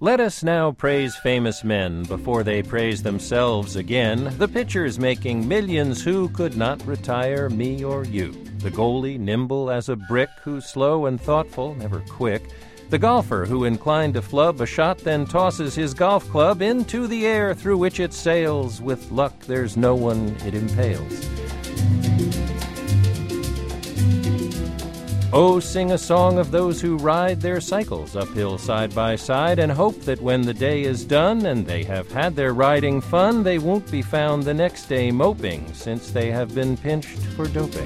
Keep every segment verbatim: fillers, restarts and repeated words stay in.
Let us now praise famous men before they praise themselves again. The pitchers making millions who could not retire me or you. The goalie nimble as a brick who's slow and thoughtful, never quick. The golfer who inclined to flub a shot then tosses his golf club into the air through which it sails. With luck there's no one it impales. Oh, sing a song of those who ride their cycles uphill side by side and hope that when the day is done and they have had their riding fun, they won't be found the next day moping since they have been pinched for doping.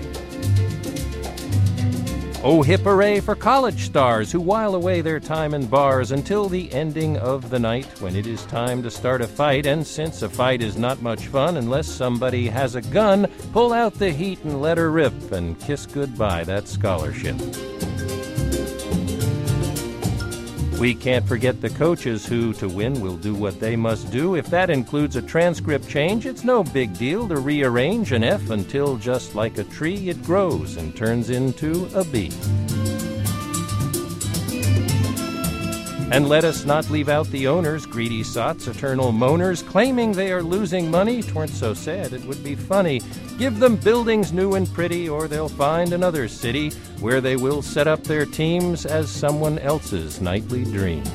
Oh, hip hooray for college stars who while away their time in bars until the ending of the night when it is time to start a fight. And since a fight is not much fun unless somebody has a gun, pull out the heat and let her rip and kiss goodbye that scholarship. We can't forget the coaches who, to win, will do what they must do. If that includes a transcript change, it's no big deal to rearrange an F until, just like a tree, it grows and turns into a B. And let us not leave out the owners, greedy sots, eternal moaners, claiming they are losing money. 'Tweren't so sad, it would be funny. Give them buildings new and pretty, or they'll find another city where they will set up their teams as someone else's nightly dreams.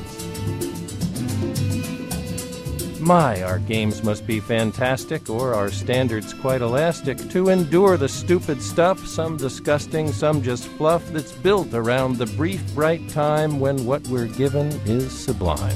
My, our games must be fantastic, or our standards quite elastic, to endure the stupid stuff, some disgusting, some just fluff, that's built around the brief, bright time when what we're given is sublime.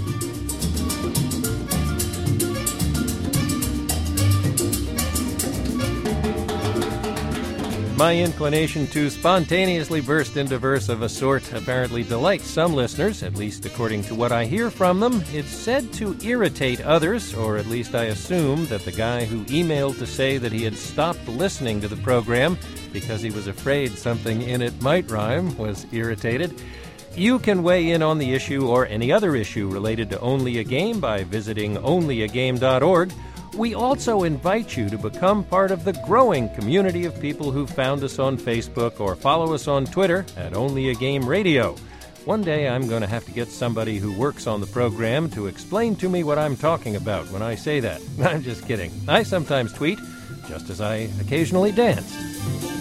My inclination to spontaneously burst into verse of a sort apparently delights some listeners, at least according to what I hear from them. It's said to irritate others, or at least I assume that the guy who emailed to say that he had stopped listening to the program because he was afraid something in it might rhyme was irritated. You can weigh in on the issue or any other issue related to Only a Game by visiting only a game dot org. We also invite you to become part of the growing community of people who found us on Facebook or follow us on Twitter at Only a Game Radio. One day I'm going to have to get somebody who works on the program to explain to me what I'm talking about when I say that. I'm just kidding. I sometimes tweet, just as I occasionally dance.